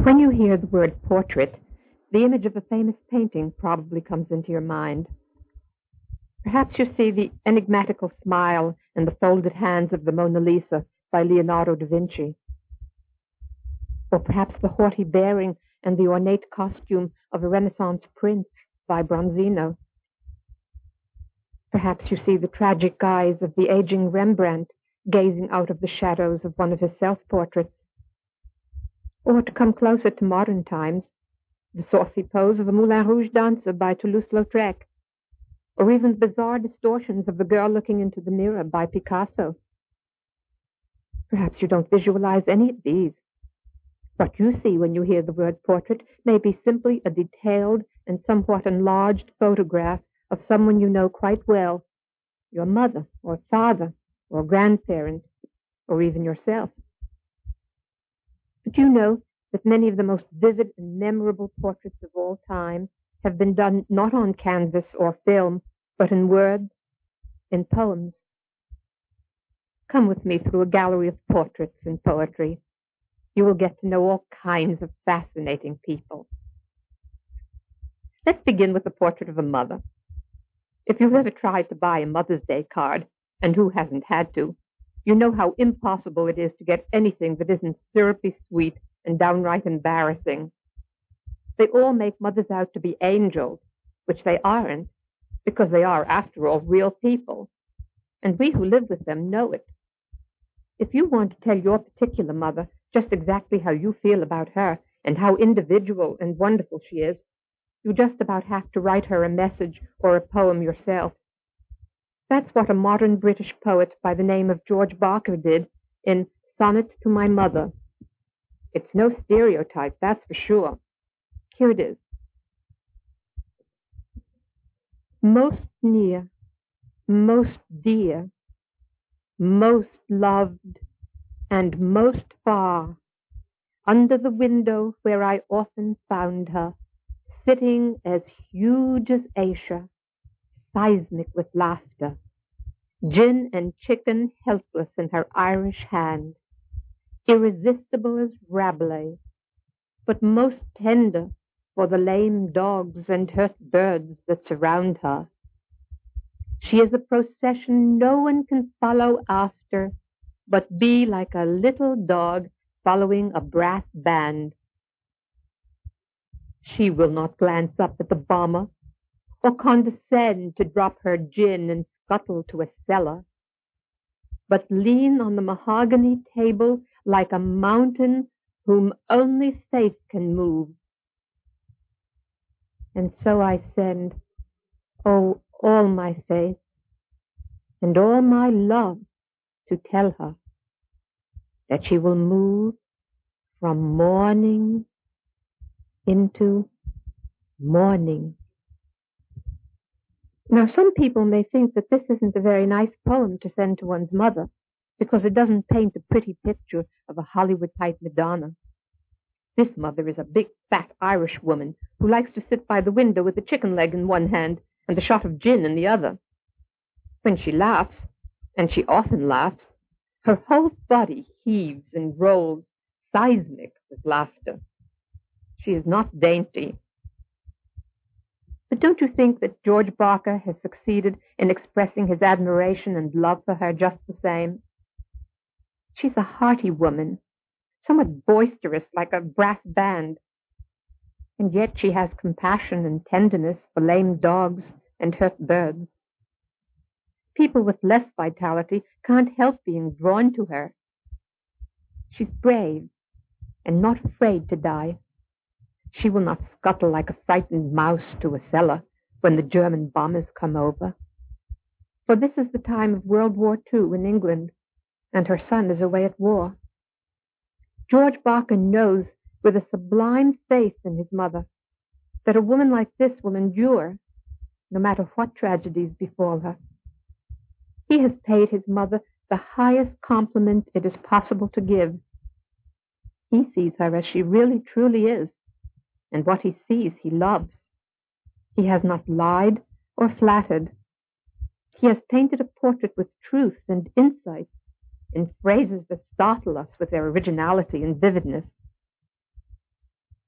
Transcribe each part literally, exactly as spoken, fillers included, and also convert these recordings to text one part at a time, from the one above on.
When you hear the word portrait, the image of a famous painting probably comes into your mind. Perhaps you see the enigmatical smile and the folded hands of the Mona Lisa by Leonardo da Vinci. Or perhaps the haughty bearing and the ornate costume of a Renaissance prince by Bronzino. Perhaps you see the tragic eyes of the aging Rembrandt gazing out of the shadows of one of his self-portraits. Or, to come closer to modern times, the saucy pose of a Moulin Rouge dancer by Toulouse-Lautrec, or even bizarre distortions of the girl looking into the mirror by Picasso. Perhaps you don't visualize any of these. What you see when you hear the word portrait may be simply a detailed and somewhat enlarged photograph of someone you know quite well, your mother or father or grandparent, or even yourself. But you know that many of the most vivid and memorable portraits of all time have been done not on canvas or film, but in words, in poems. Come with me through a gallery of portraits and poetry. You will get to know all kinds of fascinating people. Let's begin with the portrait of a mother. If you've ever tried to buy a Mother's Day card, and who hasn't had to, you know how impossible it is to get anything that isn't syrupy sweet and downright embarrassing. They all make mothers out to be angels, which they aren't, because they are, after all, real people. And we who live with them know it. If you want to tell your particular mother just exactly how you feel about her and how individual and wonderful she is, you just about have to write her a message or a poem yourself. That's what a modern British poet by the name of George Barker did in Sonnet to My Mother. It's no stereotype, that's for sure. Here it is. Most near, most dear, most loved, and most far, under the window where I often found her, sitting as huge as Asia, seismic with laughter, gin and chicken helpless in her Irish hand, irresistible as Rabelais, but most tender for the lame dogs and hurt birds that surround her. She is a procession no one can follow after, but be like a little dog following a brass band. She will not glance up at the bomber, or condescend to drop her gin and scuttle to a cellar, but lean on the mahogany table like a mountain whom only faith can move. And so I send, oh, all my faith and all my love to tell her that she will move from morning into morning. Now, some people may think that this isn't a very nice poem to send to one's mother because it doesn't paint a pretty picture of a Hollywood-type Madonna. This mother is a big, fat Irish woman who likes to sit by the window with a chicken leg in one hand and a shot of gin in the other. When she laughs, and she often laughs, her whole body heaves and rolls, seismic with laughter. She is not dainty. But don't you think that George Barker has succeeded in expressing his admiration and love for her just the same? She's a hearty woman, somewhat boisterous like a brass band, and yet she has compassion and tenderness for lame dogs and hurt birds. People with less vitality can't help being drawn to her. She's brave and not afraid to die. She will not scuttle like a frightened mouse to a cellar when the German bombers come over. For this is the time of World War Two in England, and her son is away at war. George Barker knows with a sublime faith in his mother that a woman like this will endure no matter what tragedies befall her. He has paid his mother the highest compliment it is possible to give. He sees her as she really truly is, and what he sees he loves. He has not lied or flattered. He has painted a portrait with truth and insight, in phrases that startle us with their originality and vividness.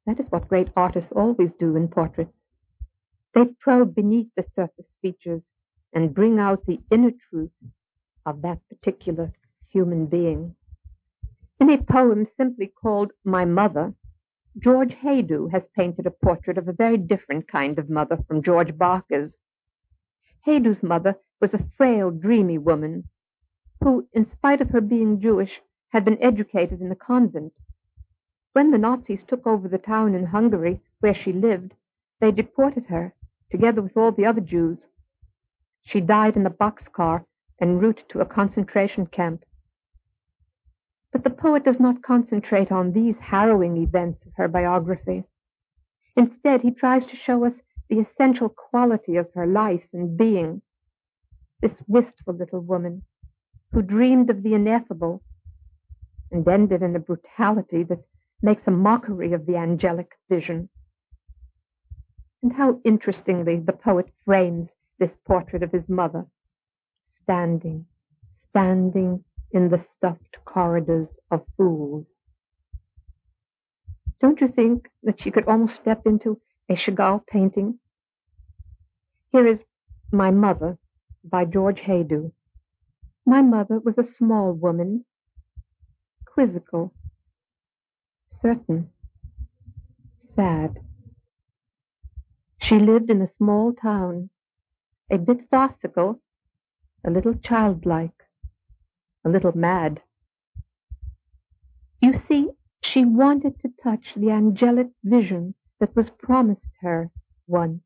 That is what great artists always do in portraits. They probe beneath the surface features and bring out the inner truth of that particular human being. In a poem simply called My Mother, George Haydu has painted a portrait of a very different kind of mother from George Barker's. Haydu's mother was a frail, dreamy woman who, in spite of her being Jewish, had been educated in a convent. When the Nazis took over the town in Hungary where she lived, they deported her, together with all the other Jews. She died in a boxcar en route to a concentration camp. But the poet does not concentrate on these harrowing events of her biography. Instead, he tries to show us the essential quality of her life and being. This wistful little woman who dreamed of the ineffable and ended in a brutality that makes a mockery of the angelic vision. And how interestingly the poet frames this portrait of his mother, standing, standing in the stuffed corridors of fools. Don't you think that she could almost step into a Chagall painting? Here is My Mother by George Haydu. My mother was a small woman, quizzical, certain, sad. She lived in a small town, a bit farcical, a little childlike, a little mad. You see, she wanted to touch the angelic vision that was promised her once,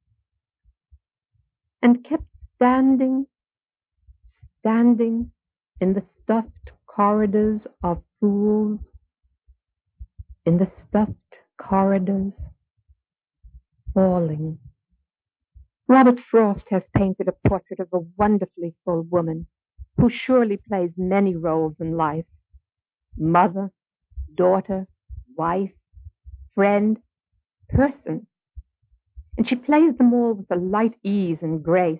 and kept standing, standing in the stuffed corridors of fools, in the stuffed corridors, falling. Robert Frost has painted a portrait of a wonderfully full woman who surely plays many roles in life. Mother, daughter, wife, friend, person. And she plays them all with a light ease and grace.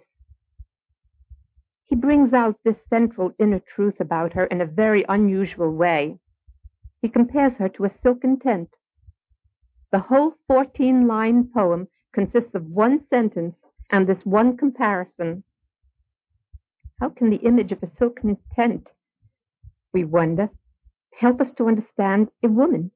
He brings out this central inner truth about her in a very unusual way. He compares her to a silken tent. The whole fourteen-line poem consists of one sentence and this one comparison. How can the image of a silken tent, we wonder, help us to understand a woman?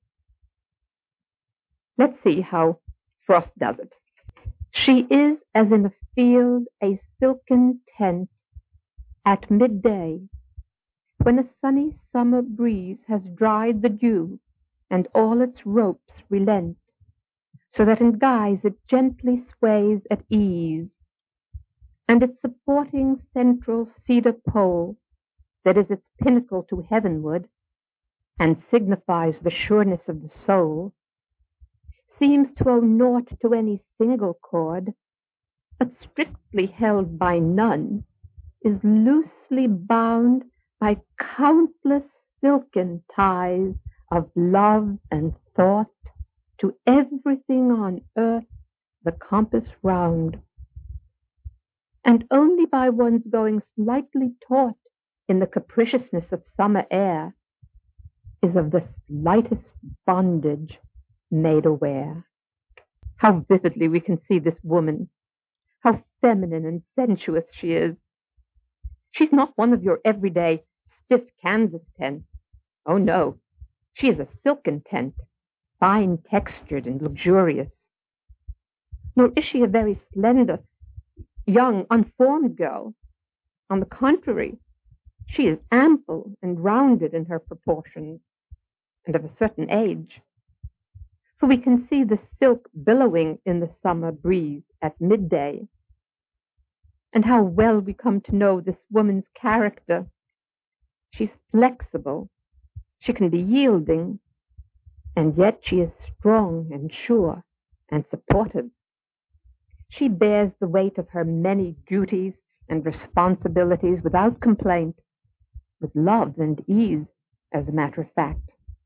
Let's see how Frost does it. She is as in a field a silken tent at midday, when a sunny summer breeze has dried the dew, and all its ropes relent, so that in guise it gently sways at ease, and its supporting central cedar pole, that is its pinnacle to heavenward, and signifies the sureness of the soul, seems to owe naught to any single cord, but strictly held by none, is loosely bound by countless silken ties of love and thought to everything on earth the compass round. And only by one's going slightly taut in the capriciousness of summer air is of the slightest bondage made aware. How vividly we can see this woman, how feminine and sensuous she is. She's not one of your everyday stiff Kansas tents. Oh no, she is a silken tent, fine textured and luxurious. Nor is she a very slender, young, unformed girl. On the contrary, she is ample and rounded in her proportions, and of a certain age. For we can see the silk billowing in the summer breeze at midday. And how well we come to know this woman's character. She's flexible, she can be yielding, and yet she is strong and sure and supportive. She bears the weight of her many duties and responsibilities without complaint, with love and ease, as a matter of fact.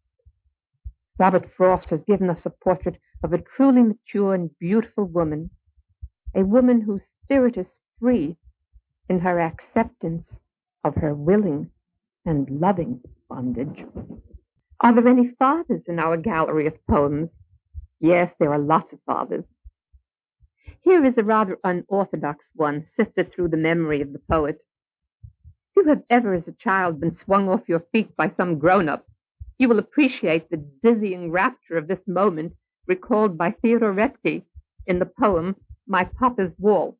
Robert Frost has given us a portrait of a truly mature and beautiful woman, a woman whose spirit is free in her acceptance of her willing and loving bondage. Are there any fathers in our gallery of poems? Yes, there are lots of fathers. Here is a rather unorthodox one, sifted through the memory of the poet. If you have ever as a child been swung off your feet by some grown-up, you will appreciate the dizzying rapture of this moment recalled by Theodore Roethke in the poem My Papa's Waltz.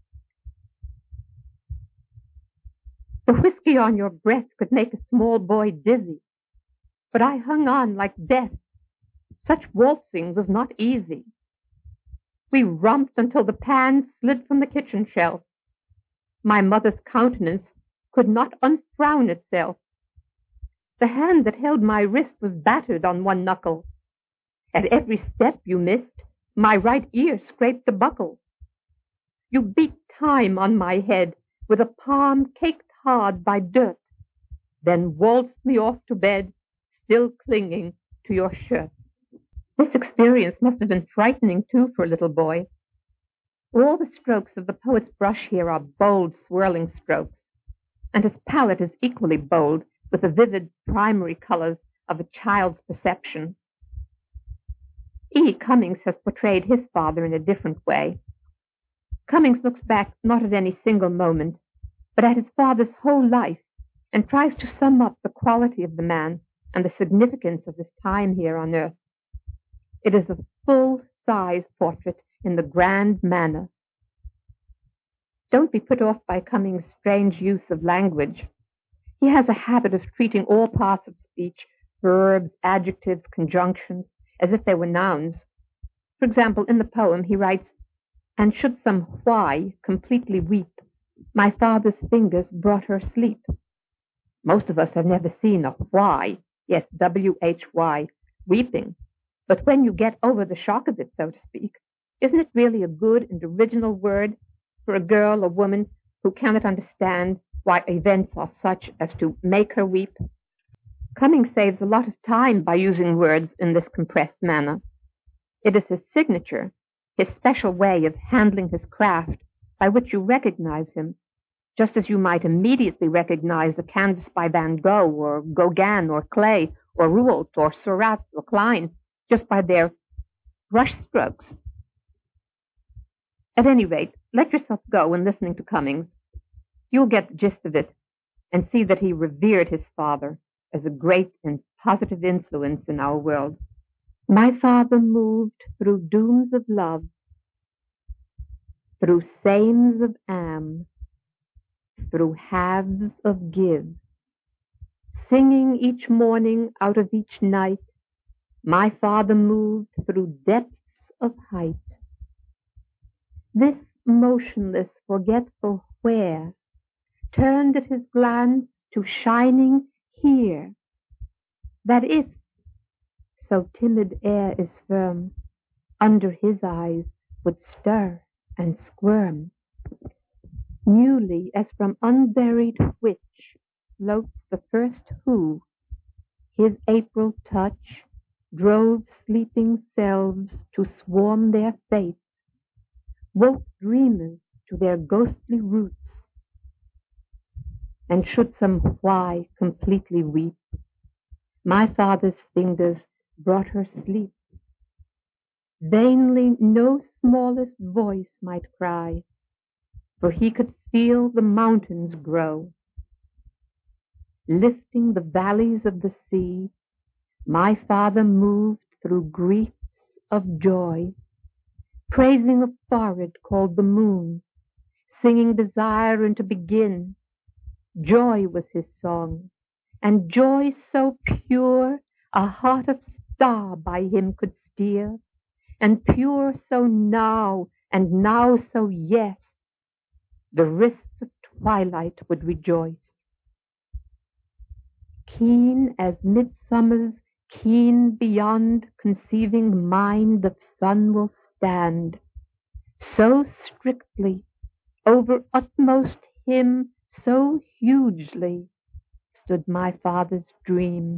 The whiskey on your breath could make a small boy dizzy, but I hung on like death. Such waltzing was not easy. We romped until the pan slid from the kitchen shelf. My mother's countenance could not unfrown itself. The hand that held my wrist was battered on one knuckle. At every step you missed, my right ear scraped the buckle. You beat time on my head with a palm caked hard by dirt, then waltzed me off to bed, still clinging to your shirt. This experience must have been frightening, too, for a little boy. All the strokes of the poet's brush here are bold, swirling strokes, and his palette is equally bold with the vivid primary colors of a child's perception. E. Cummings has portrayed his father in a different way. Cummings looks back not at any single moment, but at his father's whole life, and tries to sum up the quality of the man and the significance of his time here on earth. It is a full-size portrait in the grand manner. Don't be put off by Cummings' strange use of language. He has a habit of treating all parts of speech, verbs, adjectives, conjunctions, as if they were nouns. For example, in the poem he writes, "And should some why completely weep, my father's fingers brought her sleep." Most of us have never seen a why, yes, W H Y, weeping. But when you get over the shock of it, so to speak, isn't it really a good and original word for a girl or woman who cannot understand why events are such as to make her weep? Cummings saves a lot of time by using words in this compressed manner. It is his signature, his special way of handling his craft, by which you recognize him, just as you might immediately recognize a canvas by Van Gogh or Gauguin or Klee or Rouault or Seurat or Klein, just by their brush strokes. At any rate, let yourself go in listening to Cummings. You'll get the gist of it and see that he revered his father as a great and positive influence in our world. My father moved through dooms of love, through sames of am, through halves of give, singing each morning out of each night. My father moved through depths of height. This motionless, forgetful where turned at his glance to shining here, that if so timid air is firm, under his eyes would stir and squirm. Newly, as from unburied which floats the first who, his April touch drove sleeping selves to swarm their fates, woke dreamers to their ghostly roots, and should some why completely weep, my father's fingers brought her sleep. Vainly no smallest voice might cry, for he could feel the mountains grow. Lifting the valleys of the sea, my father moved through griefs of joy, praising a forehead called the moon, singing desire and to begin. Joy was his song, and joy so pure a heart of star by him could steer, and pure so now, and now so yes, the wrists of twilight would rejoice. Keen as midsummer's keen beyond conceiving mind of sun will stand, so strictly, over utmost him so hugely, stood my father's dream.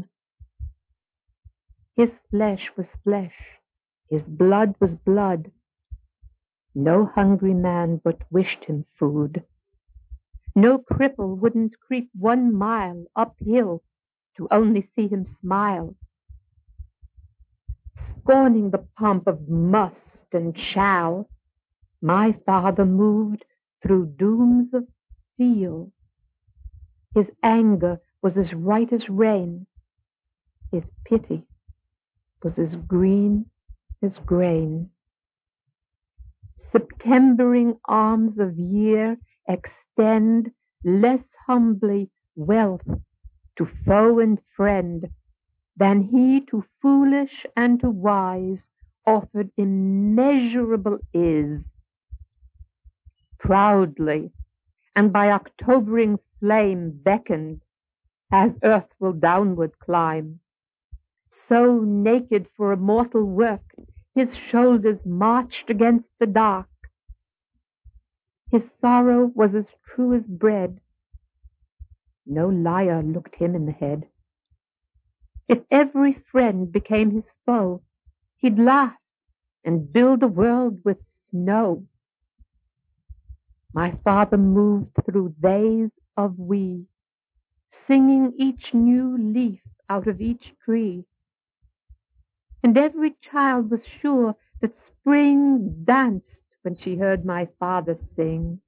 His flesh was flesh, his blood was blood. No hungry man but wished him food. No cripple wouldn't creep one mile uphill to only see him smile. scorning the pomp of must and shall, my father moved through dooms of steel. His anger was as white as rain. His pity was as green as grain. Septembering arms of year extend less humbly wealth to foe and friend than he to foolish and to wise offered immeasurable is. Proudly and by Octobering flame beckoned, as earth will downward climb, so naked for immortal work his shoulders marched against the dark. His sorrow was as true as bread. No liar looked him in the head. If every friend became his foe, he'd laugh and build a world with snow. My father moved through days of we, singing each new leaf out of each tree. And every child was sure that spring danced when she heard my father sing.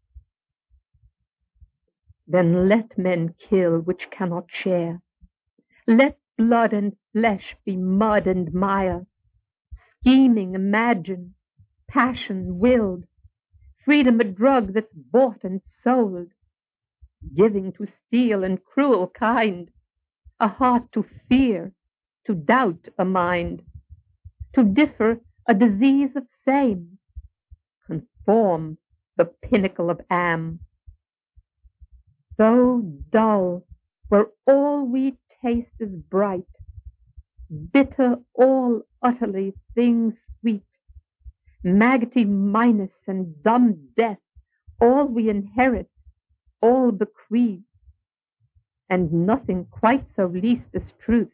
Then let men kill which cannot share. Let blood and flesh be mud and mire. Scheming, imagine, passion willed, freedom a drug that's bought and sold, giving to steel and cruel kind, a heart to fear, to doubt a mind, to differ a disease of fame, conform the pinnacle of am. So dull where all we taste is bright, bitter all utterly things sweet, maggoty minus and dumb death, all we inherit, all bequeath, and nothing quite so least as truth.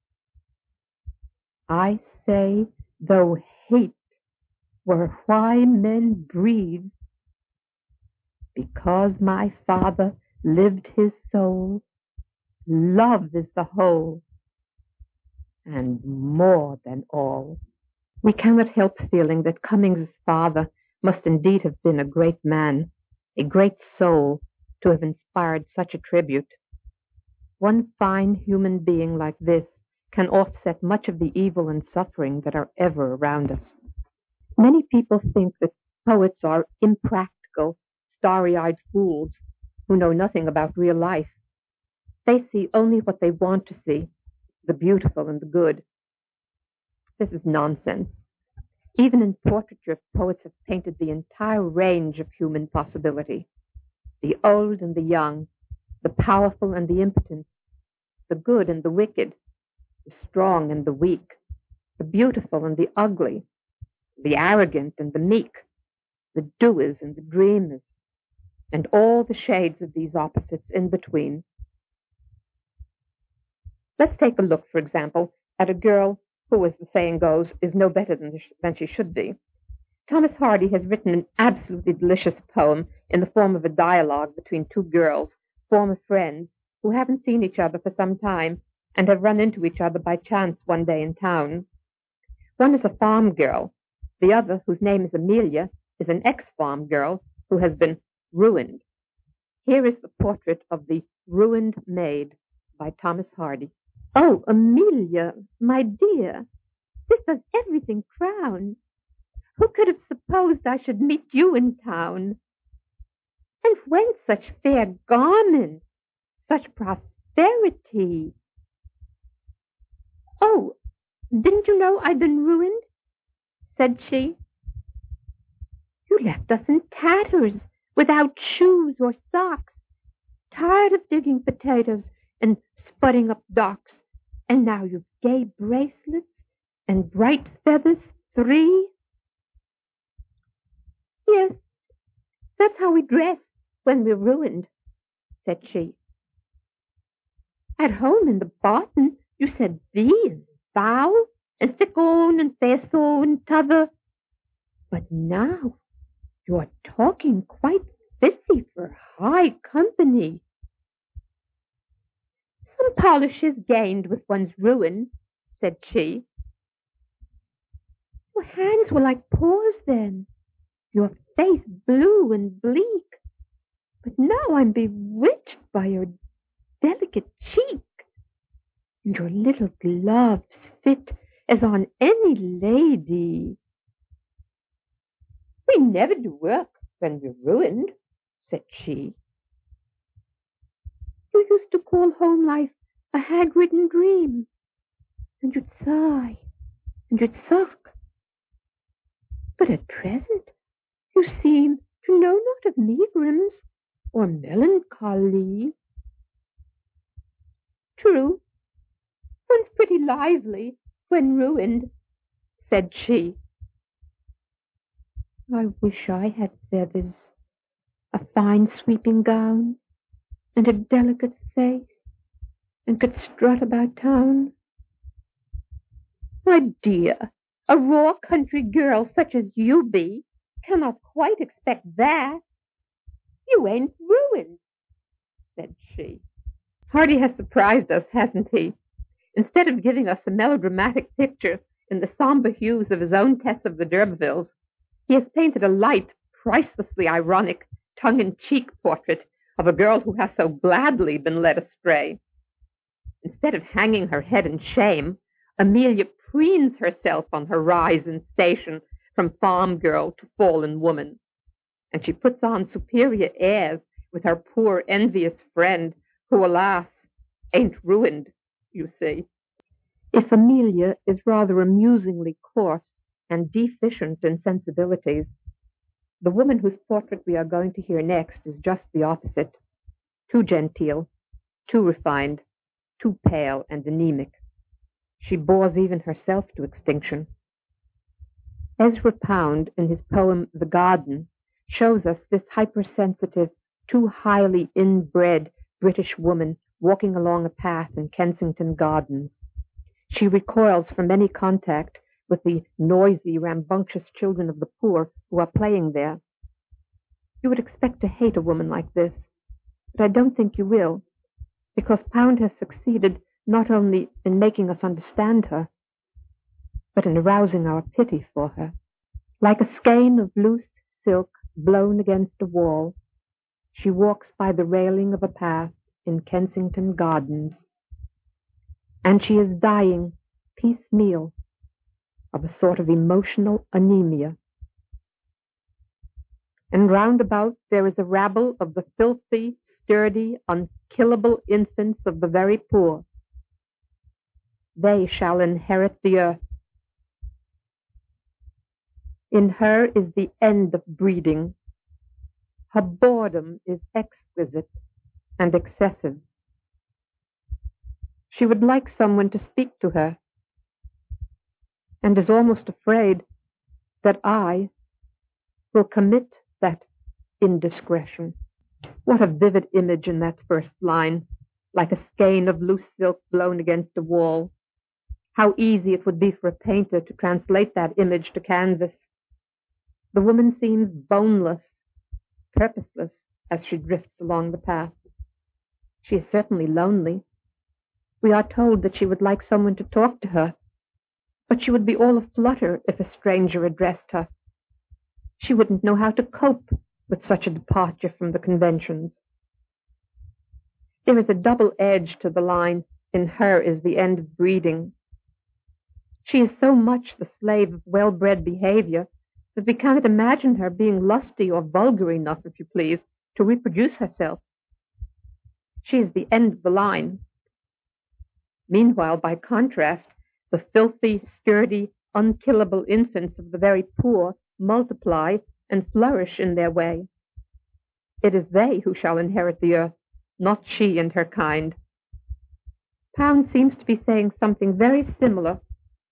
I say, though hate were why men breathe, because my father lived his soul, love is the whole, and more than all. We cannot help feeling that Cummings's father must indeed have been a great man, a great soul, to have inspired such a tribute. One fine human being like this can offset much of the evil and suffering that are ever around us. Many people think that poets are impractical, starry-eyed fools who know nothing about real life. They see only what they want to see, the beautiful and the good. This is nonsense. Even in portraiture, poets have painted the entire range of human possibility. The old and the young, the powerful and the impotent, the good and the wicked, the strong and the weak, the beautiful and the ugly, the arrogant and the meek, the doers and the dreamers, and all the shades of these opposites in between. Let's take a look, for example, at a girl who, as the saying goes, is no better than, than she should be. Thomas Hardy has written an absolutely delicious poem in the form of a dialogue between two girls, former friends, who haven't seen each other for some time and have run into each other by chance one day in town. One is a farm girl. The other, whose name is Amelia, is an ex-farm girl who has been ruined. Here is the portrait of the ruined maid by Thomas Hardy. Oh, Amelia, my dear, this does everything crown. Who could have supposed I should meet you in town? And whence such fair garments, such prosperity? Oh, didn't you know I'd been ruined? Said she. You left us in tatters, without shoes or socks, tired of digging potatoes and spudding up docks, and now you've gay bracelets and bright feathers three. Yes, that's how we dress when we're ruined, said she. At home in the barton you said thee and thou, and thick on and fair so and t'other. But now you are talking quite fitly for high company. Some polish is gained with one's ruin, said she. Your hands were like paws then, your face blue and bleak. But now I'm bewitched by your delicate cheek, and your little gloves fit as on any lady. We never do work when we're ruined, said she. You used to call home life a hag-ridden dream, and you'd sigh, and you'd sulk. But at present you seem to know not of megrims or melancholy. True, one's pretty lively when ruined, said she. I wish I had feathers, a fine sweeping gown, and a delicate face, and could strut about town. My dear, a raw country girl such as you be cannot quite expect that. You ain't ruined, said she. Hardy has surprised us, hasn't he? Instead of giving us a melodramatic picture in the somber hues of his own Tess of the D'Urbervilles, he has painted a light, pricelessly ironic, tongue-in-cheek portrait of a girl who has so gladly been led astray. Instead of hanging her head in shame, Amelia preens herself on her rise in station from farm girl to fallen woman, and she puts on superior airs with her poor envious friend, who, alas, ain't ruined, you see. If Amelia is rather amusingly coarse and deficient in sensibilities, the woman whose portrait we are going to hear next is just the opposite, too genteel, too refined, too pale and anemic. She bores even herself to extinction. Ezra Pound, in his poem The Garden, shows us this hypersensitive, too highly inbred British woman walking along a path in Kensington Gardens. She recoils from any contact with the noisy, rambunctious children of the poor who are playing there. You would expect to hate a woman like this, but I don't think you will, because Pound has succeeded not only in making us understand her, but in arousing our pity for her. Like a skein of loose silk blown against a wall, she walks by the railing of a path in Kensington Gardens, and she is dying piecemeal of a sort of emotional anemia. And round about there is a rabble of the filthy, sturdy, unkillable infants of the very poor. They shall inherit the earth. In her is the end of breeding. Her boredom is exquisite and excessive. She would like someone to speak to her, and is almost afraid that I will commit that indiscretion. What a vivid image in that first line, like a skein of loose silk blown against a wall. How easy it would be for a painter to translate that image to canvas. The woman seems boneless, purposeless, as she drifts along the path. She is certainly lonely. We are told that she would like someone to talk to her, but she would be all aflutter if a stranger addressed her. She wouldn't know how to cope with such a departure from the conventions. There is a double edge to the line, in her is the end of breeding. She is so much the slave of well-bred behavior that we cannot imagine her being lusty or vulgar enough, if you please, to reproduce herself. She is the end of the line. Meanwhile, by contrast, the filthy, sturdy, unkillable infants of the very poor multiply and flourish in their way. It is they who shall inherit the earth, not she and her kind. Pound seems to be saying something very similar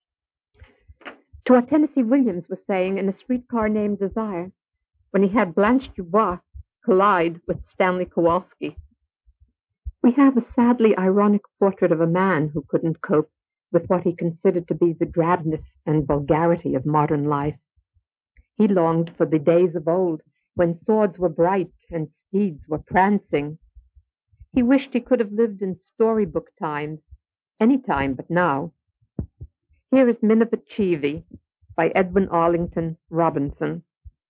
to what Tennessee Williams was saying in A Streetcar Named Desire, when he had Blanche Dubois collide with Stanley Kowalski. We have a sadly ironic portrait of a man who couldn't cope with what he considered to be the drabness and vulgarity of modern life. He longed for the days of old, when swords were bright and steeds were prancing. He wished he could have lived in storybook times, any time but now. Here is Minerva Cheevy, by Edwin Arlington Robinson.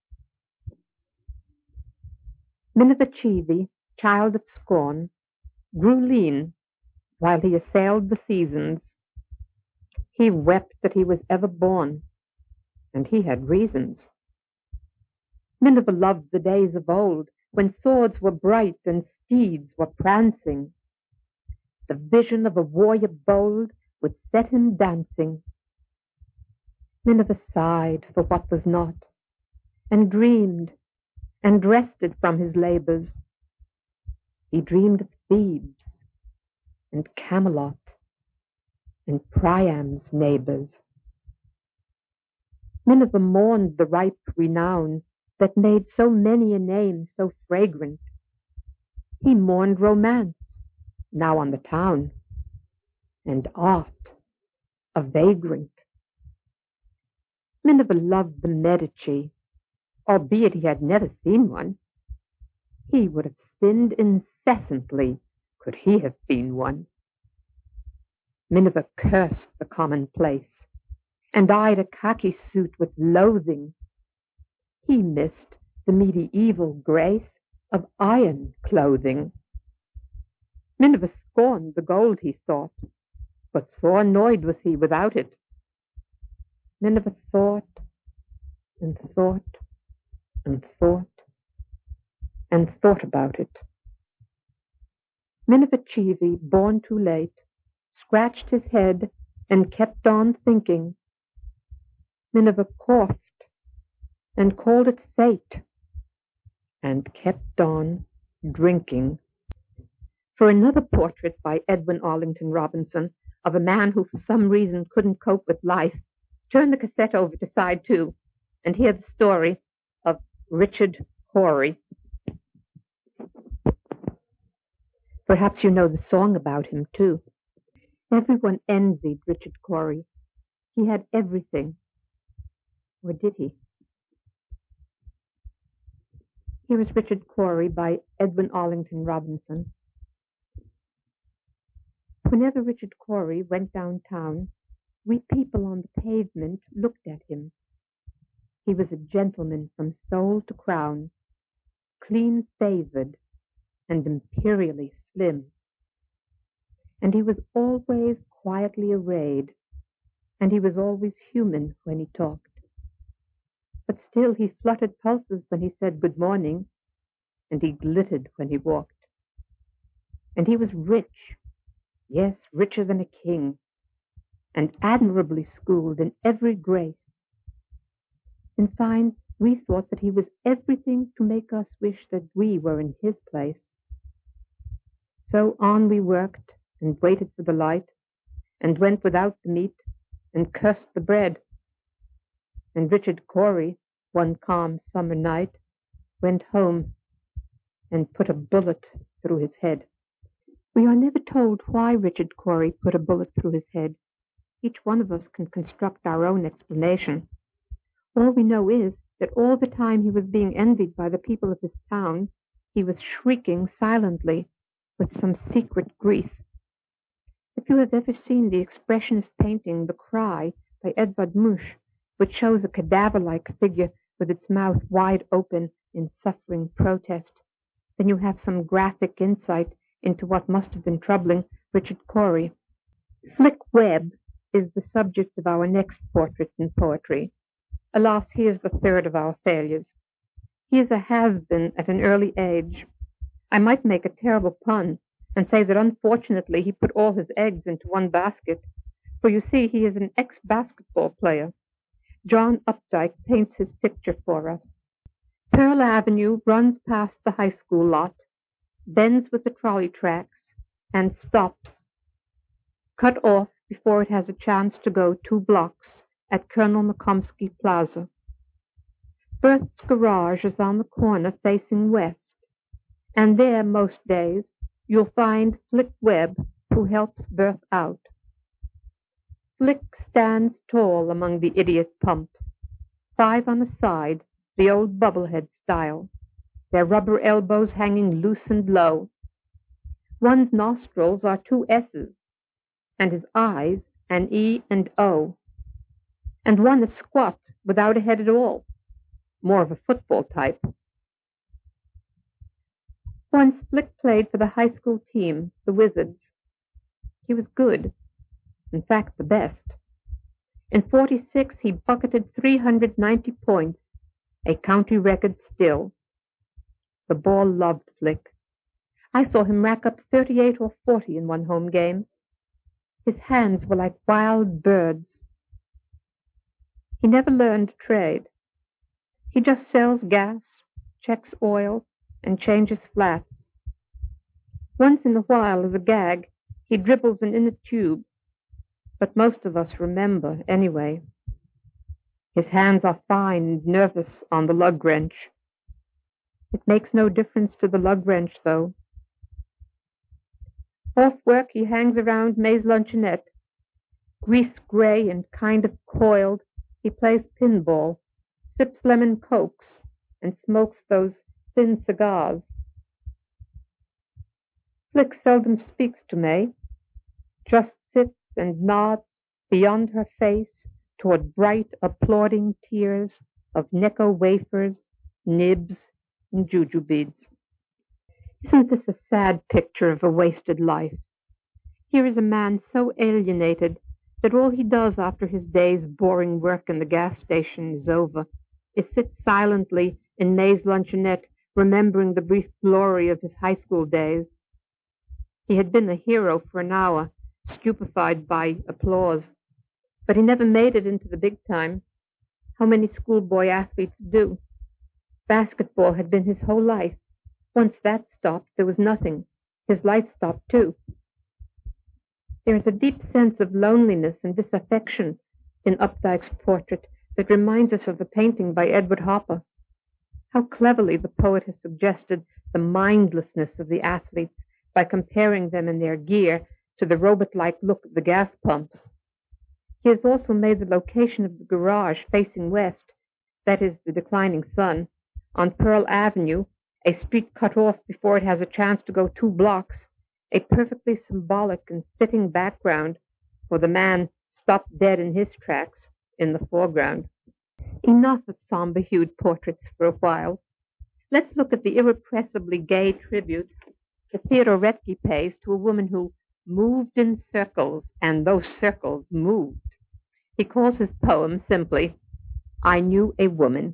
Miniver Cheevy, child of scorn, grew lean while he assailed the seasons. He wept that he was ever born, and he had reasons. Miniver loved the days of old, when swords were bright and steeds were prancing. The vision of a warrior bold would set him dancing. Miniver sighed for what was not, and dreamed, and rested from his labors. He dreamed of Thebes, and Camelot, and Priam's neighbors. Miniver mourned the ripe renown that made so many a name so fragrant. He mourned romance, now on the town, and art, a vagrant. Miniver loved the Medici, albeit he had never seen one. He would have sinned incessantly could he have been one. Miniver cursed the commonplace, and eyed a khaki suit with loathing. He missed the medieval grace of iron clothing. Miniver scorned the gold he sought, but sore annoyed was he without it. Miniver thought and thought and thought and thought about it. Miniver Cheevy, born too late, scratched his head and kept on thinking. Miniver coughed and called it fate, and kept on drinking. For another portrait by Edwin Arlington Robinson of a man who for some reason couldn't cope with life, turn the cassette over to side two and hear the story of Richard Cory. Perhaps you know the song about him, too. Everyone envied Richard Cory. He had everything. Or did he? Here is Richard Cory by Edwin Arlington Robinson. Whenever Richard Cory went downtown, we people on the pavement looked at him. He was a gentleman from sole to crown, clean-favored and imperially slim. And he was always quietly arrayed, and he was always human when he talked. But still he fluttered pulses when he said good morning, and he glittered when he walked. And he was rich, yes, richer than a king, and admirably schooled in every grace. In fine, we thought that he was everything to make us wish that we were in his place. So on we worked, and waited for the light, and went without the meat, and cursed the bread. And Richard Cory, one calm summer night, went home and put a bullet through his head. We are never told why Richard Cory put a bullet through his head. Each one of us can construct our own explanation. All we know is that all the time he was being envied by the people of his town, he was shrieking silently with some secret grief. If you have ever seen the expressionist painting The Cry by Edvard Munch, which shows a cadaver-like figure with its mouth wide open in suffering protest, then you have some graphic insight into what must have been troubling Richard Cory. Flick Webb is the subject of our next portrait in poetry. Alas, he is the third of our failures. He is a has-been at an early age. I might make a terrible pun and say that unfortunately he put all his eggs into one basket, for you see he is an ex-basketball player. John Updike paints his picture for us. Pearl Avenue runs past the high school lot, bends with the trolley tracks, and stops, cut off before it has a chance to go two blocks at Colonel McComsky Plaza. Berth's garage is on the corner facing west, and there most days you'll find Flick Webb, who helps Berth out. Flick stands tall among the idiot pumps, five on a side, the old bubblehead style, their rubber elbows hanging loose and low. One's nostrils are two S's, and his eyes an E and O. and one a squat without a head at all, more of a football type. Once Flick played for the high school team, the Wizards. He was good, in fact the best. In forty-six he bucketed three hundred ninety points, a county record still. The ball loved Flick. I saw him rack up thirty-eight or forty in one home game. His hands were like wild birds. He never learned trade. He just sells gas, checks oil, and changes flats. Once in a while, as a gag, he dribbles an inner tube, but most of us remember anyway. His hands are fine and nervous on the lug wrench. It makes no difference to the lug wrench, though. Off work, he hangs around May's luncheonette. Grease-gray and kind of coiled, he plays pinball, sips lemon cokes, and smokes those thin cigars. Flick seldom speaks to May, just sits and nods beyond her face toward bright, applauding tiers of Necco wafers, nibs, and jujubes. Isn't this a sad picture of a wasted life? Here is a man so alienated that all he does after his day's boring work in the gas station is over is sit silently in May's luncheonette, remembering the brief glory of his high school days. He had been a hero for an hour, stupefied by applause, but he never made it into the big time. How many schoolboy athletes do? Basketball had been his whole life. Once that stopped, there was nothing. His life stopped, too. There is a deep sense of loneliness and disaffection in Updike's portrait that reminds us of the painting by Edward Hopper. How cleverly the poet has suggested the mindlessness of the athletes by comparing them in their gear to the robot-like look of the gas pumps. He has also made the location of the garage facing west, that is, the declining sun, on Pearl Avenue, a street cut off before it has a chance to go two blocks, a perfectly symbolic and fitting background for the man stopped dead in his tracks in the foreground. Enough of somber-hued portraits for a while. Let's look at the irrepressibly gay tribute that Theodore Retke pays to a woman who moved in circles, and those circles moved. He calls his poem simply, I Knew a Woman.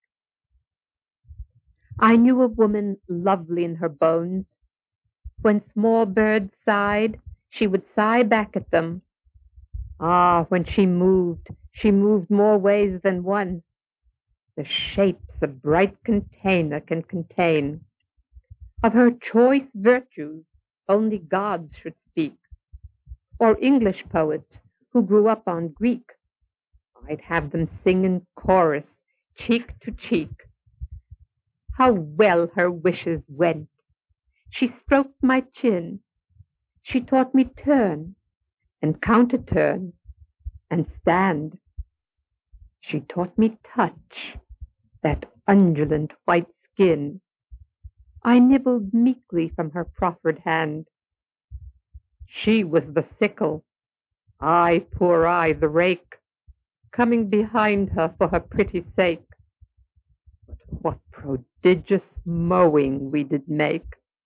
I knew a woman lovely in her bones. When small birds sighed, she would sigh back at them. Ah, when she moved, she moved more ways than one. The shapes a bright container can contain. Of her choice virtues, only gods should speak. Or English poets who grew up on Greek. I'd have them sing in chorus, cheek to cheek. How well her wishes went. She stroked my chin. She taught me turn and counter-turn and stand. She taught me touch, that undulant white skin. I nibbled meekly from her proffered hand. She was the sickle, I, poor I, the rake, coming behind her for her pretty sake. But what prodigious mowing we did make!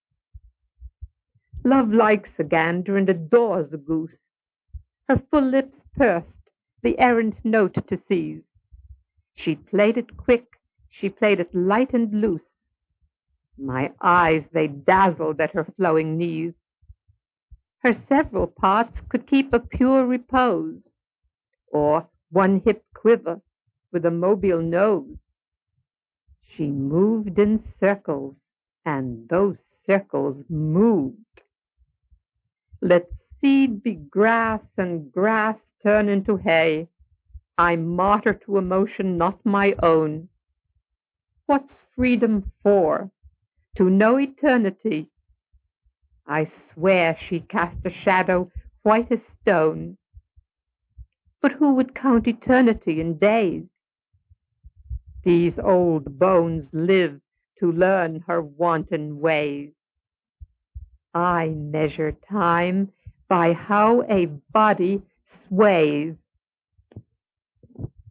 Love likes a gander and adores a goose. Her full lips pursed, the errant note to seize. She played it quick, she played it light and loose. My eyes, they dazzled at her flowing knees. Her several parts could keep a pure repose, or one hip quiver with a mobile nose. She moved in circles, and those circles moved. Let seed be grass and grass turn into hay. I martyr to emotion not my own. What's freedom for? To know eternity. I swear she cast a shadow white as stone. But who would count eternity in days? These old bones live to learn her wanton ways. I measure time by how a body sways.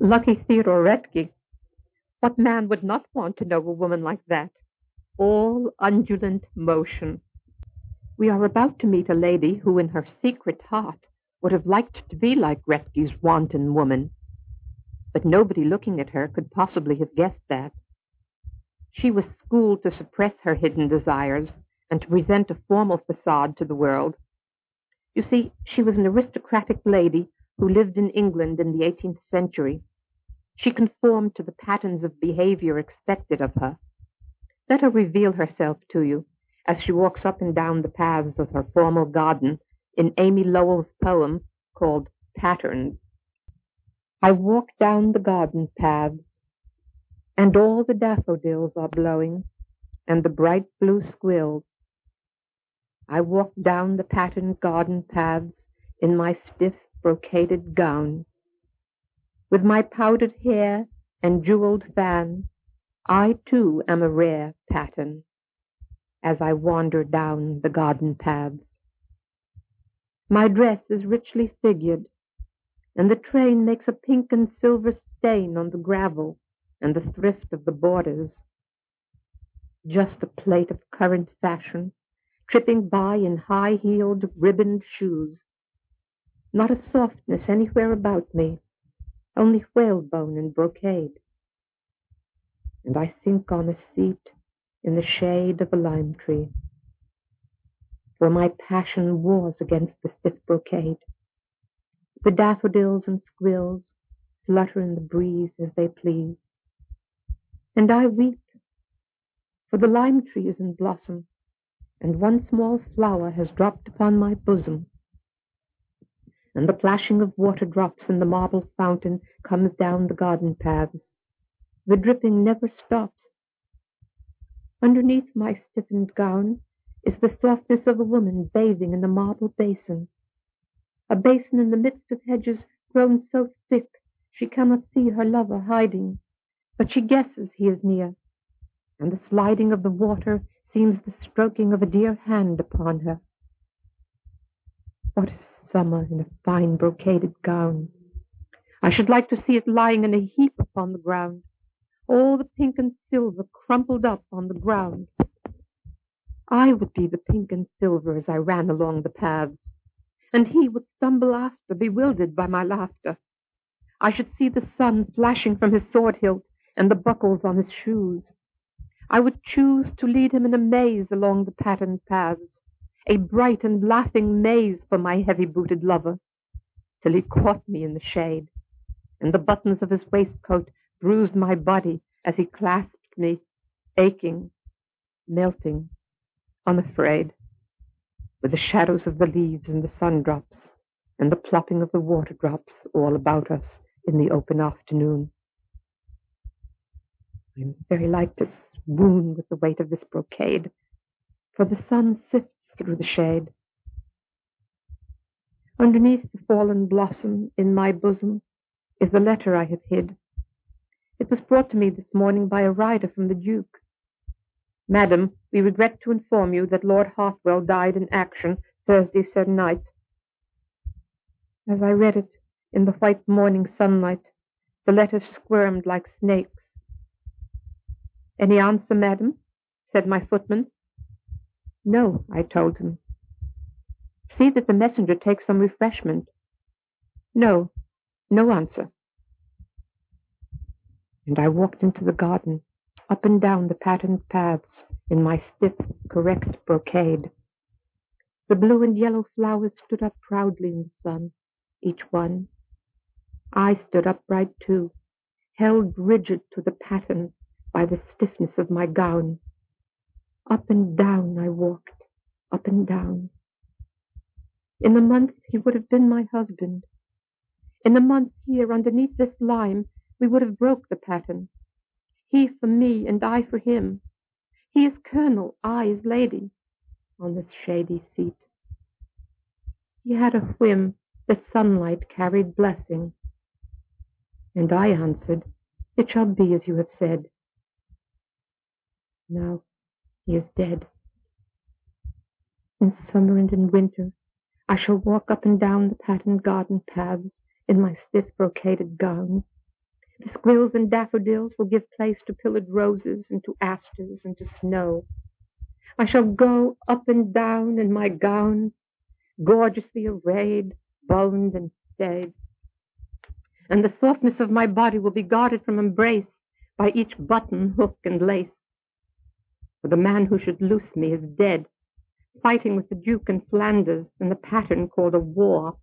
Lucky Theodore Retke. What man would not want to know a woman like that? All undulant motion. We are about to meet a lady who in her secret heart would have liked to be like Retke's wanton woman. But nobody looking at her could possibly have guessed that. She was schooled to suppress her hidden desires and to present a formal facade to the world. You see, she was an aristocratic lady who lived in England in the eighteenth century. She conformed to the patterns of behavior expected of her. Let her reveal herself to you as she walks up and down the paths of her formal garden in Amy Lowell's poem called Patterns. I walk down the garden paths, and all the daffodils are blowing, and the bright blue squills. I walk down the patterned garden paths in my stiff brocaded gown. With my powdered hair and jeweled fan, I too am a rare pattern as I wander down the garden paths. My dress is richly figured, and the train makes a pink and silver stain on the gravel and the thrift of the borders. Just a plate of current fashion, tripping by in high-heeled, ribboned shoes. Not a softness anywhere about me, only whalebone and brocade. And I sink on a seat in the shade of a lime tree, for my passion wars against the stiff brocade. The daffodils and squills flutter in the breeze as they please. And I weep, for the lime tree is in blossom, and one small flower has dropped upon my bosom. And the plashing of water drops in the marble fountain comes down the garden paths. The dripping never stops. Underneath my stiffened gown is the softness of a woman bathing in a marble basin. A basin in the midst of hedges grown so thick she cannot see her lover hiding, but she guesses he is near, and the sliding of the water seems the stroking of a dear hand upon her. What a summer in a fine brocaded gown! I should like to see it lying in a heap upon the ground, all the pink and silver crumpled up on the ground. I would be the pink and silver as I ran along the paths, and he would stumble after, bewildered by my laughter. I should see the sun flashing from his sword hilt and the buckles on his shoes. I would choose to lead him in a maze along the patterned paths, a bright and laughing maze for my heavy-booted lover, till he caught me in the shade, and the buttons of his waistcoat bruised my body as he clasped me, aching, melting, unafraid, with the shadows of the leaves and the sun drops and the plopping of the water drops all about us in the open afternoon. I'm very like to swoon with the weight of this brocade, for the sun sifts through the shade. Underneath the fallen blossom in my bosom is the letter I have hid. It was brought to me this morning by a rider from the Duke. Madam, we regret to inform you that Lord Hartwell died in action Thursday se'nnight. As I read it in the white morning sunlight, the letter squirmed like snakes. Any answer, madam? Said my footman. No, I told him. See that the messenger takes some refreshment. No, no answer. And I walked into the garden, up and down the patterned paths in my stiff, correct brocade. The blue and yellow flowers stood up proudly in the sun, each one. I stood upright too, held rigid to the pattern by the stiffness of my gown. Up and down I walked, up and down. In a month he would have been my husband. In a month here, underneath this lime, we would have broke the pattern. He for me, and I for him. He is colonel, I is lady, on this shady seat. He had a whim that sunlight carried blessing. And I answered, it shall be as you have said. Now he is dead. In summer and in winter, I shall walk up and down the patterned garden paths in my stiff brocaded gown, The squills and daffodils will give place to pillared roses and to asters and to snow. I shall go up and down in my gown, gorgeously arrayed, boned and stayed. And the softness of my body will be guarded from embrace by each button, hook, and lace. For the man who should loose me is dead, fighting with the Duke in Flanders in the pattern called a war.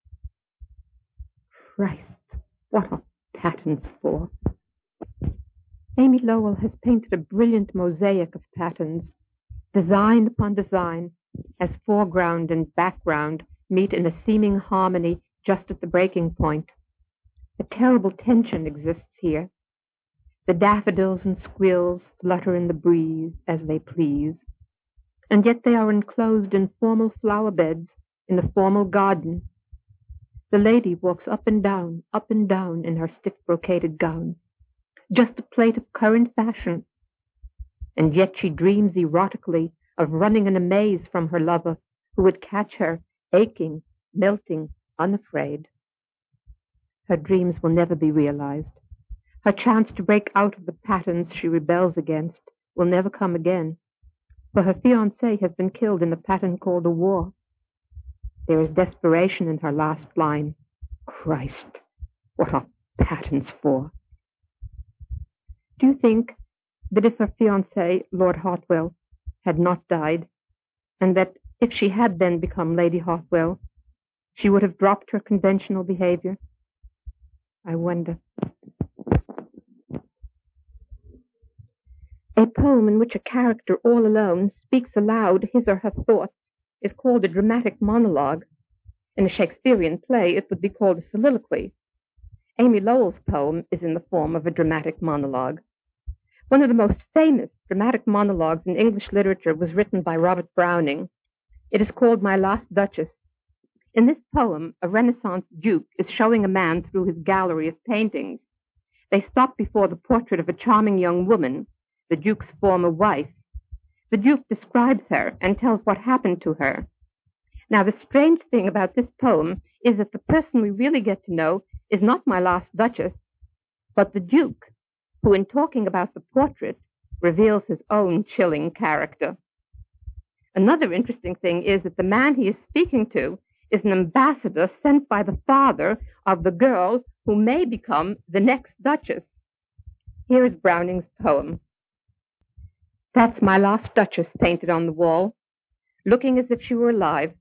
Christ, what are patterns for? Amy Lowell has painted a brilliant mosaic of patterns, design upon design, as foreground and background meet in a seeming harmony just at the breaking point. A terrible tension exists here. The daffodils and squills flutter in the breeze as they please, and yet they are enclosed in formal flower beds in a formal garden. The lady walks up and down, up and down in her stiff brocaded gown, just a plate of current fashion, and yet she dreams erotically of running in a maze from her lover, who would catch her, aching, melting, unafraid. Her dreams will never be realized. Her chance to break out of the patterns she rebels against will never come again, for her fiancé has been killed in a pattern called a war. There is desperation in her last line. Christ, what are patterns for? Do you think that if her fiancé, Lord Hartwell, had not died, and that if she had then become Lady Hartwell, she would have dropped her conventional behavior? I wonder. A poem in which a character all alone speaks aloud his or her thoughts is called a dramatic monologue. In a Shakespearean play, it would be called a soliloquy. Amy Lowell's poem is in the form of a dramatic monologue. One of the most famous dramatic monologues in English literature was written by Robert Browning. It is called My Last Duchess. In this poem, a Renaissance duke is showing a man through his gallery of paintings. They stop before the portrait of a charming young woman, the duke's former wife. The duke describes her and tells what happened to her. Now, the strange thing about this poem is that the person we really get to know is not my last duchess, but the duke, who in talking about the portrait reveals his own chilling character. Another interesting thing is that the man he is speaking to is an ambassador sent by the father of the girl who may become the next duchess. Here is Browning's poem. That's my last duchess painted on the wall, looking as if she were alive.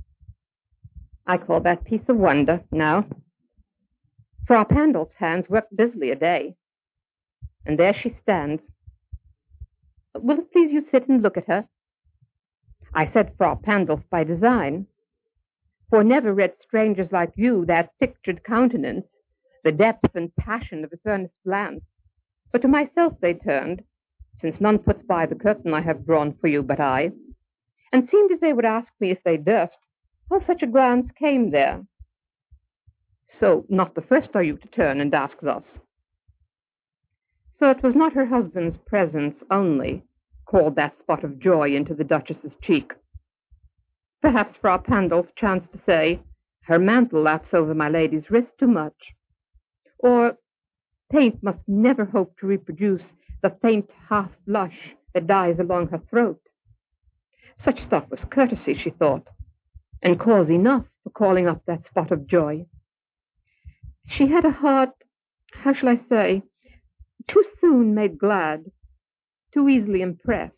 I call that piece a wonder now. Frau Pandolf's hands worked busily a day. And there she stands. Will it please you sit and look at her? I said Frau Pandolf by design, for never read strangers like you that pictured countenance, the depth and passion of its earnest glance. But to myself they turned, since none puts by the curtain I have drawn for you but I, and seemed as they would ask me if they durst, how such a glance came there. So not the first are you to turn and ask thus. So it was not her husband's presence only called that spot of joy into the Duchess's cheek. Perhaps Frau Pandolf chanced to say, her mantle laps over my lady's wrist too much, or paint must never hope to reproduce the faint half-blush that dies along her throat. Such stuff was courtesy, she thought, and cause enough for calling up that spot of joy. She had a heart, how shall I say, too soon made glad, too easily impressed.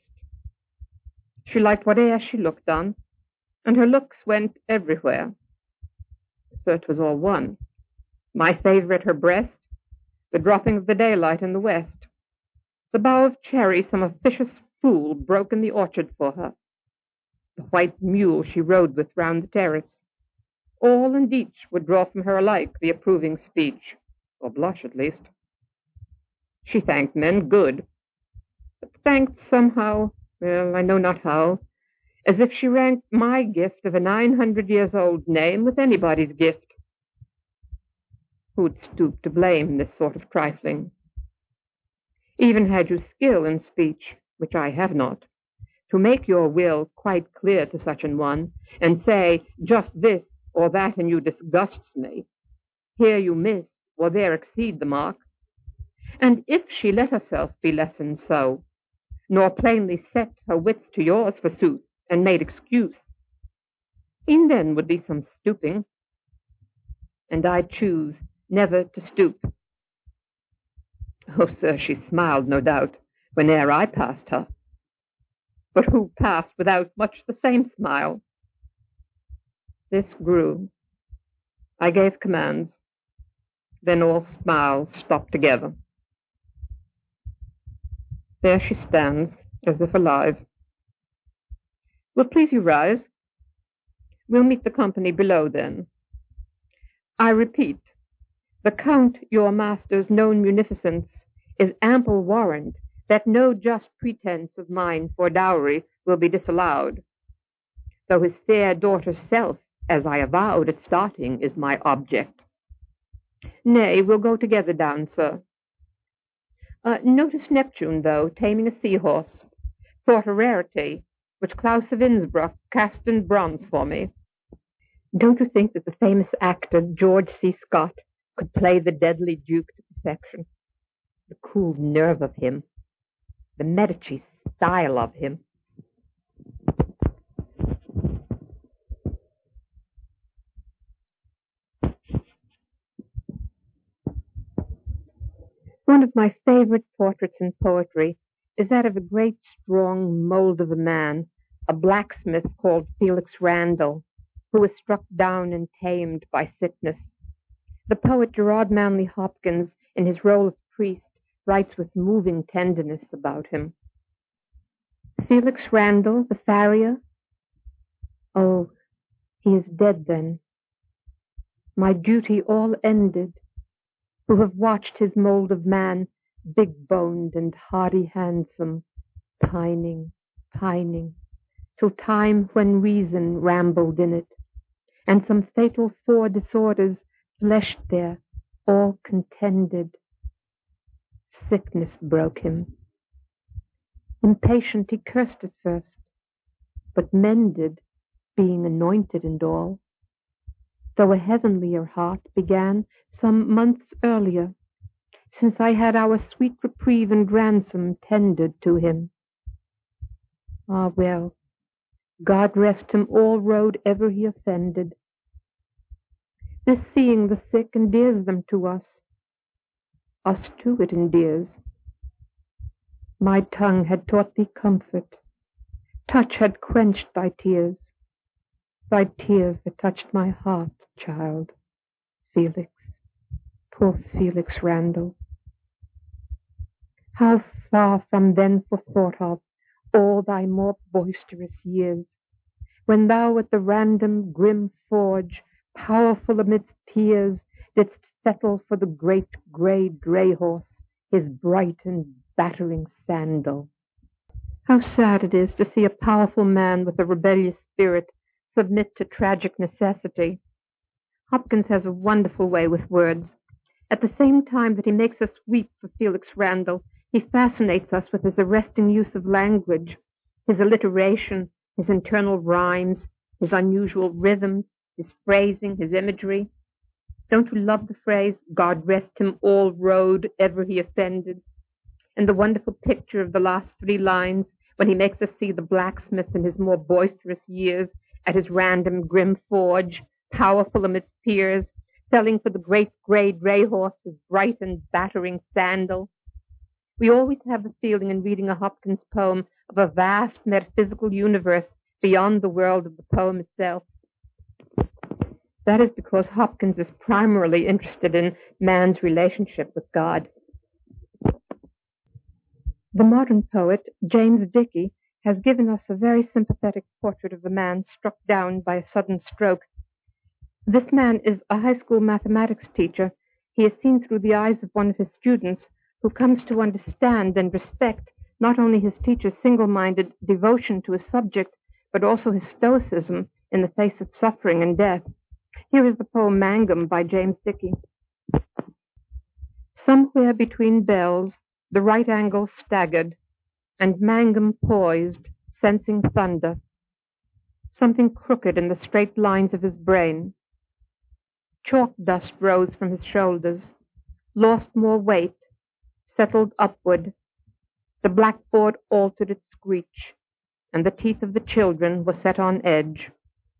She liked whate'er she looked on, and her looks went everywhere. So it was all one. My favor at her breast, the dropping of the daylight in the west, the bough of cherry some officious fool broke in the orchard for her, the white mule she rode with round the terrace. All and each would draw from her alike the approving speech, or blush at least. She thanked men good, but thanked somehow, well, I know not how, as if she ranked my gift of a nine hundred years old name with anybody's gift. Who'd stoop to blame this sort of trifling? Even had you skill in speech, which I have not, to make your will quite clear to such an one, and say, just this or that in you disgusts me, here you miss, or there exceed the mark, And if she let herself be lessoned so, nor plainly set her wits to yours forsooth, and made excuse, e'en then would be some stooping, and I choose never to stoop. Oh, sir, she smiled, no doubt, whene'er I passed her, but who passed without much the same smile? This grew. I gave commands, then all smiles stopped together. There she stands, as if alive. Will please you rise? We'll meet the company below, then. I repeat, the Count, your master's known munificence, is ample warrant that no just pretense of mine for dowry will be disallowed, though his fair daughter's self, as I avowed at starting, is my object. Nay, we'll go together down, sir. Uh, notice Neptune, though, taming a seahorse, thought a rarity, which Klaus of Innsbruck cast in bronze for me. Don't you think that the famous actor George C. Scott could play the deadly Duke to perfection? The cool nerve of him, the Medici style of him. One of my favorite portraits in poetry is that of a great, strong mold of a man, a blacksmith called Felix Randall, who was struck down and tamed by sickness. The poet Gerard Manley Hopkins, in his role of priest, writes with moving tenderness about him. Felix Randall, the farrier? Oh, he is dead then. My duty all ended, who have watched his mold of man, big-boned and hardy handsome, pining, pining, till time when reason rambled in it, and some fatal four disorders fleshed there, all contended. Sickness broke him. Impatient he cursed at first, but mended, being anointed and all, though a heavenlier heart began some months earlier, since I had our sweet reprieve and ransom tendered to him. Ah, well, God rest him all road ever he offended. This seeing the sick endears them to us. Us too it endears. My tongue had taught thee comfort. Touch had quenched thy tears. Thy tears that touched my heart, child. Felix, poor Felix Randall. How far from then forethought of all thy more boisterous years, when thou at the random grim forge, powerful amidst tears, didst settle for the great grey dray horse, his bright and battering sandal. How sad it is to see a powerful man with a rebellious spirit submit to tragic necessity. Hopkins has a wonderful way with words. At the same time that he makes us weep for Felix Randall, he fascinates us with his arresting use of language, his alliteration, his internal rhymes, his unusual rhythms, his phrasing, his imagery. Don't you love the phrase, God rest him all road ever he offended? And the wonderful picture of the last three lines when he makes us see the blacksmith in his more boisterous years at his random grim forge, powerful amidst peers, selling for the great grey dray horse his bright and battering sandal. We always have the feeling in reading a Hopkins poem of a vast metaphysical universe beyond the world of the poem itself. That is because Hopkins is primarily interested in man's relationship with God. The modern poet, James Dickey, has given us a very sympathetic portrait of a man struck down by a sudden stroke. This man is a high school mathematics teacher. He is seen through the eyes of one of his students, who comes to understand and respect not only his teacher's single-minded devotion to his subject, but also his stoicism in the face of suffering and death. Here is the poem Mangum by James Dickey. Somewhere between bells, the right angle staggered, and Mangum poised, sensing thunder. Something crooked in the straight lines of his brain. Chalk dust rose from his shoulders, lost more weight, settled upward. The blackboard altered its screech, and the teeth of the children were set on edge.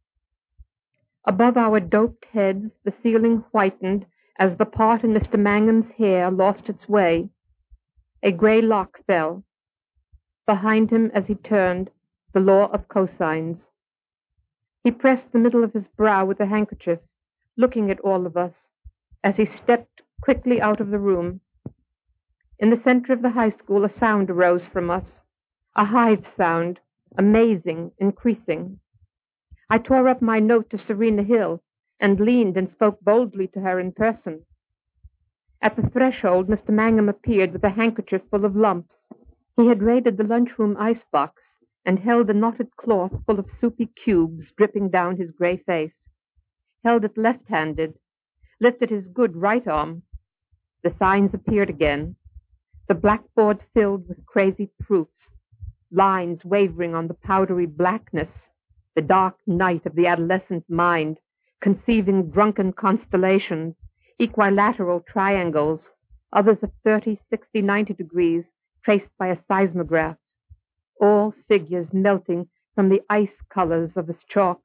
Above our doped heads, the ceiling whitened as the part in Mister Mangham's hair lost its way. A gray lock fell. Behind him, as he turned, the law of cosines. He pressed the middle of his brow with a handkerchief, looking at all of us, as he stepped quickly out of the room. In the center of the high school, a sound arose from us, a hive sound, amazing, increasing. I tore up my note to Serena Hill and leaned and spoke boldly to her in person. At the threshold, Mister Mangum appeared with a handkerchief full of lumps. He had raided the lunchroom icebox and held a knotted cloth full of soupy cubes dripping down his gray face. Held it left-handed, lifted his good right arm. The signs appeared again. The blackboard filled with crazy proofs, lines wavering on the powdery blackness, the dark night of the adolescent mind, conceiving drunken constellations, equilateral triangles, others of thirty, sixty, ninety degrees, traced by a seismograph, all figures melting from the ice colors of his chalk.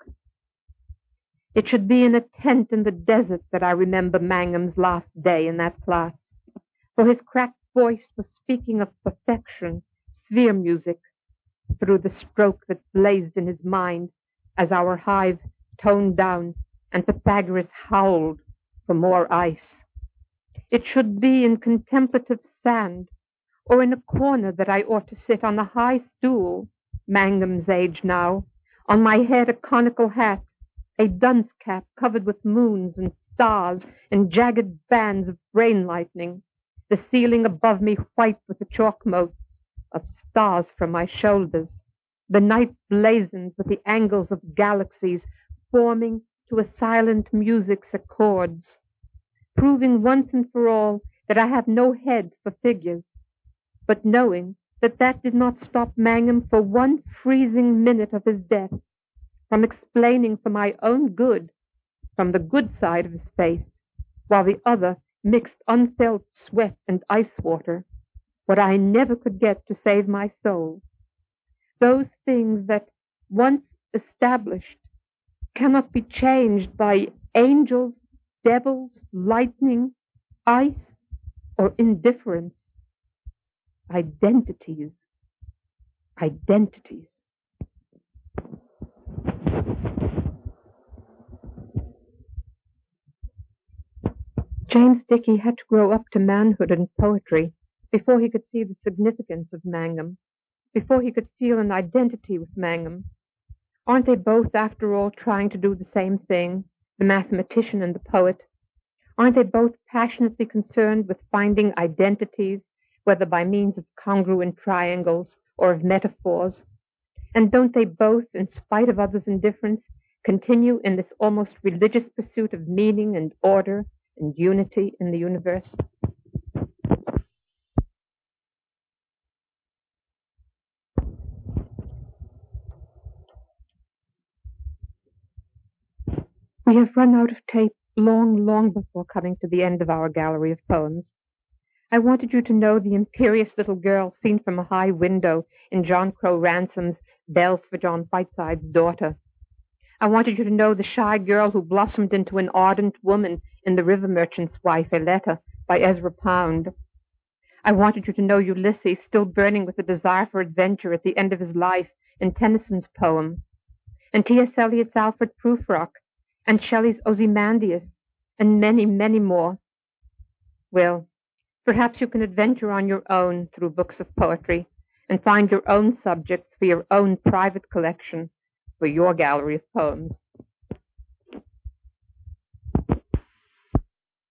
It should be in a tent in the desert that I remember Mangum's last day in that class, for his cracked voice was speaking of perfection, sphere music, through the stroke that blazed in his mind as our hive toned down and Pythagoras howled for more ice. It should be in contemplative sand, or in a corner that I ought to sit on a high stool, Mangum's age now, on my head a conical hat, a dunce cap covered with moons and stars and jagged bands of brain lightning, the ceiling above me white with the chalk motes of stars from my shoulders, the night blazoned with the angles of galaxies forming to a silent music's accords, proving once and for all that I have no head for figures, but knowing that that did not stop Mangum for one freezing minute of his death from explaining for my own good from the good side of his face, while the other mixed unfelt sweat and ice water, what I never could get to save my soul. Those things that, once established, cannot be changed by angels, devils, lightning, ice, or indifference. Identities. Identities. James Dickey had to grow up to manhood and poetry before he could see the significance of Mangum, before he could feel an identity with Mangum. Aren't they both, after all, trying to do the same thing, the mathematician and the poet? Aren't they both passionately concerned with finding identities, whether by means of congruent triangles or of metaphors? And don't they both, in spite of others' indifference, continue in this almost religious pursuit of meaning and order and unity in the universe? We have run out of tape long, long before coming to the end of our gallery of poems. I wanted you to know the imperious little girl seen from a high window in John Crow Ransom's Bells for John Whiteside's Daughter. I wanted you to know the shy girl who blossomed into an ardent woman in The River Merchant's Wife, a Letter, by Ezra Pound. I wanted you to know Ulysses, still burning with a desire for adventure at the end of his life, in Tennyson's poem, and T S Eliot's Alfred Prufrock, and Shelley's Ozymandias, and many, many more. Well, perhaps you can adventure on your own through books of poetry and find your own subjects for your own private collection, for your gallery of poems.